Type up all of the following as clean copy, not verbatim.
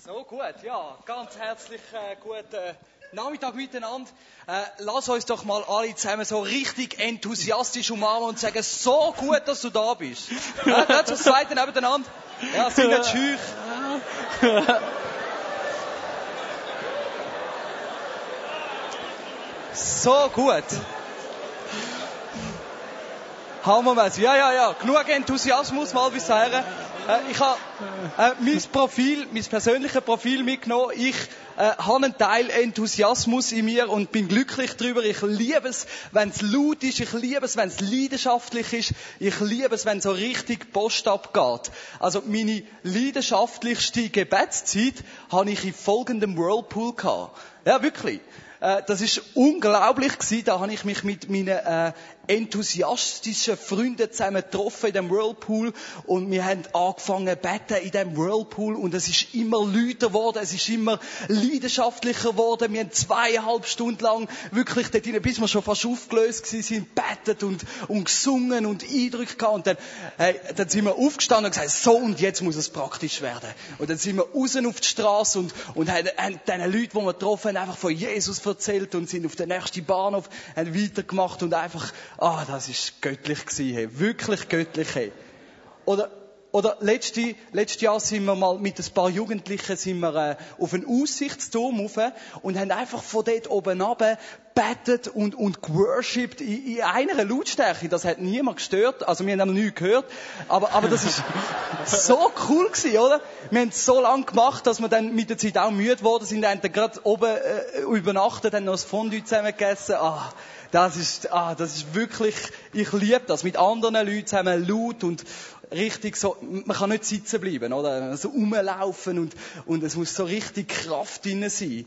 So gut, ja, ganz herzlich guten Nachmittag miteinander. Lass uns doch mal alle zusammen so richtig enthusiastisch umarmen und sagen, so gut, dass du da bist. Nicht so das Zweite nebeneinander. Ja, sind nicht schüch. So gut. Hammermäßig. Ja. Genug Enthusiasmus mal bis dahin. Ich habe mein persönliches Profil mitgenommen. Ich habe einen Teil Enthusiasmus in mir und bin glücklich darüber. Ich liebe es, wenn es laut ist. Ich liebe es, wenn es leidenschaftlich ist. Ich liebe es, wenn so richtig Post abgeht. Also meine leidenschaftlichste Gebetszeit habe ich in folgendem Whirlpool gehabt. Ja, wirklich. Das ist unglaublich gewesen. Da habe ich mich mit meinen enthusiastischen Freunden zusammen getroffen in dem Whirlpool und wir haben angefangen zu beten in dem Whirlpool und es ist immer lauter geworden, es ist immer leidenschaftlicher geworden. Wir haben 2,5 Stunden lang wirklich dort hinein, bis wir schon fast aufgelöst gewesen sind, betet und gesungen und Eindrücke gehabt und dann sind wir aufgestanden und gesagt, so und jetzt muss es praktisch werden. Und dann sind wir raus auf die Straße und haben diesen Leuten, die wir getroffen haben, einfach von Jesus erzählt und sind auf den nächsten Bahnhof, haben weitergemacht und einfach, das ist göttlich gewesen, hey. Wirklich göttlich, hey. Oder letztes Jahr sind wir mal mit ein paar Jugendlichen auf einen Aussichtsturm rauf und haben einfach von dort oben runter gebetet und geworshipped in einer Lautstärke. Das hat niemand gestört. Also wir haben noch nichts gehört. Aber das ist so cool gewesen, oder? Wir haben es so lange gemacht, dass wir dann mit der Zeit auch müde geworden sind. Wir haben dann gerade oben übernachtet, haben noch das Fondue zusammen gegessen. Das ist wirklich, ich liebe das. Mit anderen Leuten zusammen laut und richtig so, man kann nicht sitzen bleiben, oder? So rumlaufen und es muss so richtig Kraft drin sein.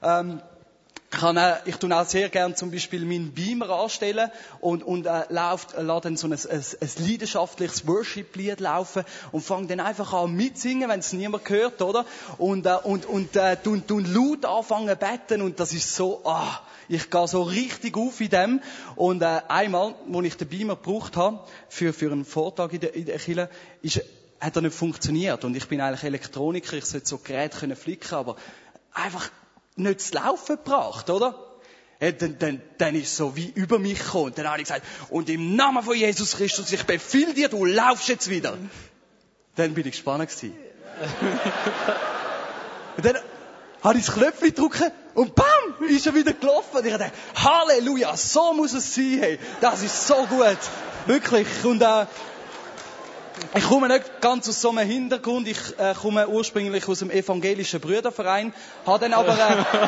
Ich tue auch sehr gern zum Beispiel meinen Beamer anstellen und lasse dann so ein leidenschaftliches Worship-Lied laufen und fange dann einfach an mitzusingen, wenn es niemand hört, oder? Und laut anfangen zu beten und das ist so, ich gehe so richtig auf in dem. Und einmal, als ich den Beamer gebraucht habe, für einen Vortrag in der Kirche, hat er nicht funktioniert. Und ich bin eigentlich Elektroniker, ich sollte so Geräte flicken, aber einfach nicht zu laufen gebracht, oder? Ja, dann ist es so wie über mich gekommen. Und dann habe ich gesagt, und im Namen von Jesus Christus, ich befehle dir, du laufst jetzt wieder. Dann bin ich gespannt gewesen. Und dann habe ich das Knöpfchen gedrückt und bam, ist er wieder gelaufen. Und ich dachte, Halleluja, so muss es sein, hey. Das ist so gut. Wirklich. Und ich komme nicht ganz aus so einem Hintergrund. Ich komme ursprünglich aus dem evangelischen Brüderverein. Habe dann aber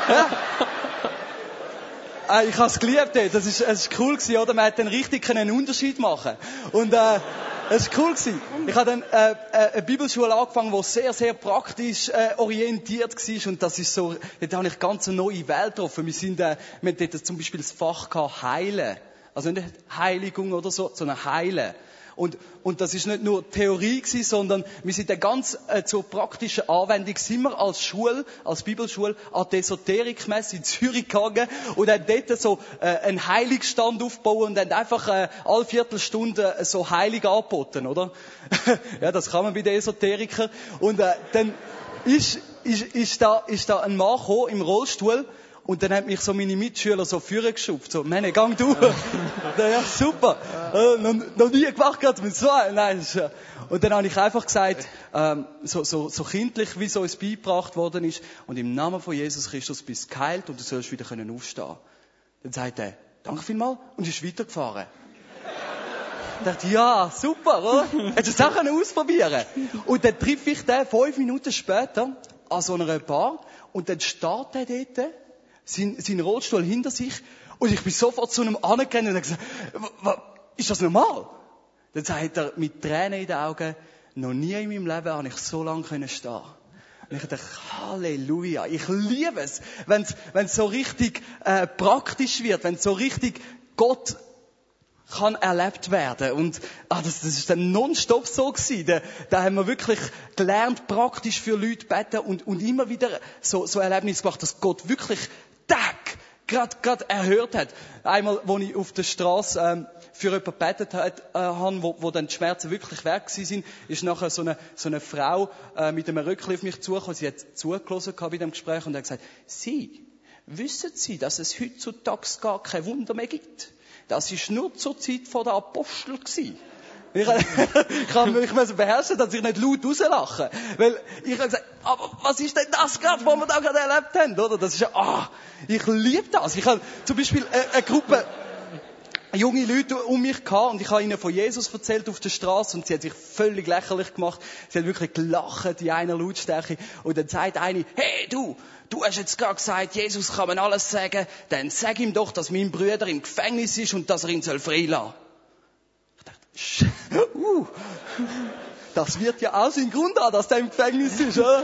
ich habe es geliebt. Es ist cool gewesen, oder? Man hat dann richtig einen Unterschied machen. Und es ist cool gewesen. Ich habe dann eine Bibelschule angefangen, die sehr, sehr praktisch orientiert war. Und das ist so, dort habe ich ganz eine neue Welt getroffen. Wir haben dort zum Beispiel das Fach gehabt, Heilen. Also nicht Heiligung oder so, sondern Heilen. Und das ist nicht nur Theorie gewesen, sondern wir sind dann ganz zur praktischen Anwendung sind wir als Bibelschule an die Esoterikmesse in Zürich gegangen und haben dort so einen Heiligstand aufgebaut und haben einfach alle Viertelstunde so Heilig angeboten, oder? Ja, das kann man bei den Esoterikern. Und dann ist da ein Mann gekommen im Rollstuhl. Und dann haben mich so meine Mitschüler so vorgeschupft, so, Männer, gang du. Ja, super. Noch nie gemacht, gerade mit so einem. Nein, und dann habe ich einfach gesagt, so kindlich, wie so es beigebracht worden ist, und im Namen von Jesus Christus bist du geheilt und du sollst wieder aufstehen. Dann sagt er, danke vielmals, und ist weitergefahren. Ich dachte, ja, super, oder? Hättest du es auch ausprobieren können? Und dann treffe ich den 5 Minuten später an so einer Bar, und dann steht er dort, sein Rollstuhl hinter sich, und ich bin sofort zu einem angegangen und habe gesagt, ist das normal? Dann sagt er mit Tränen in den Augen, noch nie in meinem Leben habe ich so lange stehen. Und ich dachte, Halleluja, ich liebe es, wenn es so richtig praktisch wird, wenn es so richtig Gott kann erlebt werden. Und das ist dann nonstop so gewesen. Da haben wir wirklich gelernt, praktisch für Leute beten und immer wieder so Erlebnisse gemacht, dass Gott wirklich gerade erhört hat. Einmal, wo ich auf der Straße für jemanden gebetet habe, wo dann die Schmerzen wirklich weg sind, ist nachher so eine Frau mit einem Rückchen auf mich zugekommen. Sie hat zugelassen bei dem Gespräch und hat gesagt, Sie, wissen Sie, dass es heutzutage gar kein Wunder mehr gibt? Das ist nur zur Zeit der Apostel gewesen. Ich muss beherrschen, dass ich nicht laut rauslache. Weil ich habe gesagt, aber was ist denn das gerade, was wir da gerade erlebt haben, oder? Das ist ja, ich liebe das. Ich habe zum Beispiel eine Gruppe junge Leute um mich gehabt und ich habe ihnen von Jesus erzählt auf der Straße und sie hat sich völlig lächerlich gemacht. Sie hat wirklich gelacht in einer Lautstärke und dann sagt eine, hey du hast jetzt gerade gesagt, Jesus kann man alles sagen, dann sag ihm doch, dass mein Bruder im Gefängnis ist und dass er ihn freilassen soll. Das wird ja auch seinen Grund haben, dass der im Gefängnis ist, oder?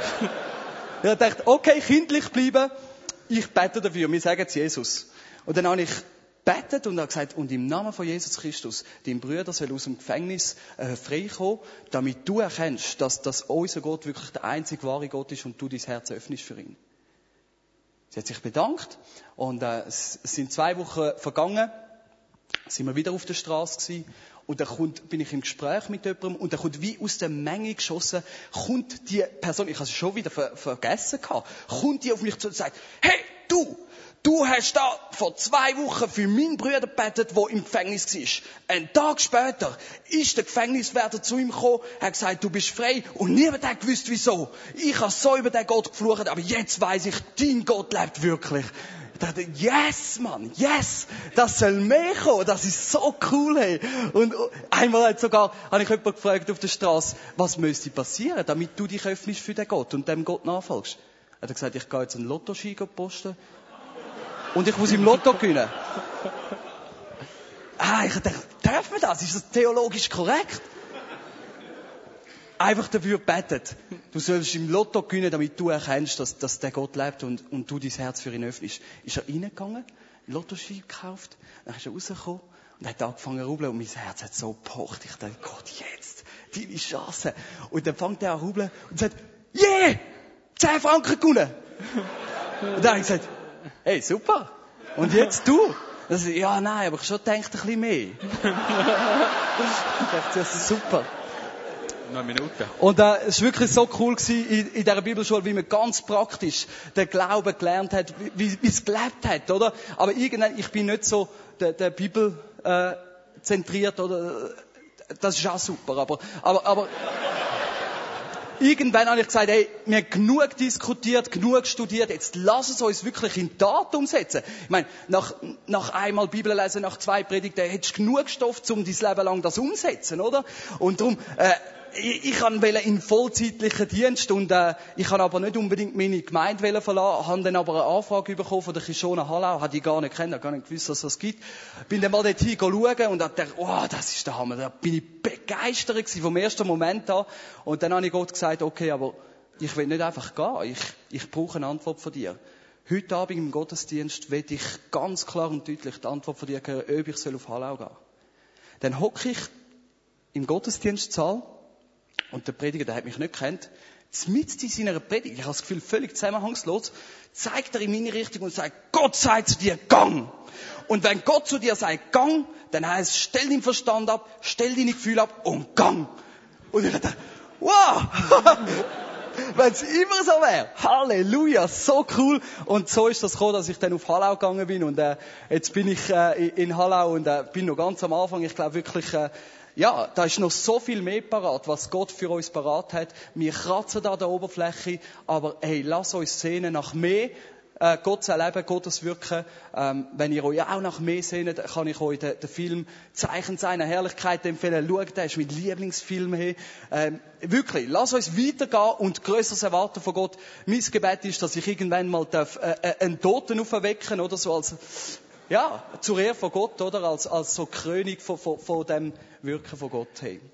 Ich dachte, okay, kindlich bleiben, ich bete dafür, wir sagen es Jesus. Und dann habe ich gebetet und habe gesagt, und im Namen von Jesus Christus, dein Bruder soll aus dem Gefängnis freikommen, damit du erkennst, dass unser Gott wirklich der einzige wahre Gott ist und du dein Herz öffnest für ihn. Sie hat sich bedankt und es sind 2 Wochen vergangen, sind wir wieder auf der Straße gewesen. Und dann bin ich im Gespräch mit jemandem und dann kommt wie aus der Menge geschossen, kommt die Person, ich habe es schon wieder vergessen gehabt, kommt die auf mich zu und sagt, hey, du hast da vor 2 Wochen für meinen Bruder gebetet, der im Gefängnis war. Einen Tag später ist der Gefängniswärter zu ihm gekommen, hat gesagt, du bist frei und niemand hat gewusst, wieso. Ich habe so über den Gott geflucht, aber jetzt weiss ich, dein Gott lebt wirklich. Ich dachte, yes, Mann, yes, das soll mehr kommen, das ist so cool, hey. Und einmal habe ich jemanden gefragt auf der Straße, was müsste passieren, damit du dich öffnest für den Gott und dem Gott nachfolgst. Er hat gesagt, ich gehe jetzt einen Lottoschein posten und ich muss im Lotto gewinnen. Ich dachte, darf man das? Ist das theologisch korrekt? Einfach dafür betet. Du sollst im Lotto gewinnen, damit du erkennst, dass der Gott lebt und du dein Herz für ihn öffnest. Ist er reingegangen, einen Lottoschein gekauft, dann ist er rausgekommen und hat angefangen zu rubeln und mein Herz hat so gepocht. Ich dachte, Gott, jetzt, deine Chance. Und dann fängt er an zu rubeln und sagt, 10 Franken gewonnen. Und dann habe ich gesagt, hey, super. Und jetzt du? Das, ja, nein, aber ich schon gedacht, ein bisschen mehr. Ich dachte, das ist super. Noch eine Minute. Und es war wirklich so cool gewesen in dieser Bibelschule, wie man ganz praktisch den Glauben gelernt hat, wie es gelebt hat, oder? Aber irgendwann, ich bin nicht so der Bibel zentriert, oder? Das ist auch super, aber irgendwann habe ich gesagt, hey, wir haben genug diskutiert, genug studiert, jetzt lass es uns wirklich in Tat umsetzen. Ich meine, nach einmal Bibel lesen, nach 2 Predigten, hättest du genug Stoff, um dein Leben lang das umzusetzen, oder? Und darum, ich wollte in vollzeitlichen Dienst und ich habe aber nicht unbedingt meine Gemeinde verlassen, habe dann aber eine Anfrage bekommen von der Kishona Hallau, hatte ich gar nicht gekannt, habe gar nicht gewusst, dass das gibt. Bin dann mal dorthin schauen und dachte, das ist der Hammer, da bin ich begeistert gewesen vom ersten Moment an. Und dann habe ich Gott gesagt, okay, aber ich will nicht einfach gehen, ich brauche eine Antwort von dir. Heute Abend im Gottesdienst will ich ganz klar und deutlich die Antwort von dir hören, ob ich auf Hallau gehen soll. Dann hocke ich im Gottesdienstsaal und der Prediger, der hat mich nicht gekannt, mitten in seiner Predigt, ich habe das Gefühl, völlig zusammenhangslos, zeigt er in meine Richtung und sagt, Gott sagt zu dir, gang! Und wenn Gott zu dir sagt, gang, dann heißt es, stell deinen Verstand ab, stell deine Gefühle ab und gang! Und ich dachte, wow! Wenn es immer so wäre. Halleluja, so cool. Und so ist das gekommen, dass ich dann auf Hallau gegangen bin und jetzt bin ich in Hallau und bin noch ganz am Anfang. Ich glaube wirklich, da ist noch so viel mehr parat, was Gott für uns parat hat. Wir kratzen da an der Oberfläche, aber hey, lass uns sehnen nach mehr. Gott zu erleben, Gottes Wirken. Wenn ihr euch auch nach mehr sehnt, kann ich euch den Film Zeichen seiner Herrlichkeit empfehlen. Schaut, der ist mein Lieblingsfilm. Wirklich, lass uns weitergehen und Größeres erwarten von Gott. Mein Gebet ist, dass ich irgendwann mal einen Toten auferwecken, oder so als, zur Ehre von Gott, oder? Als so Krönung von dem Wirken von Gott. Hey.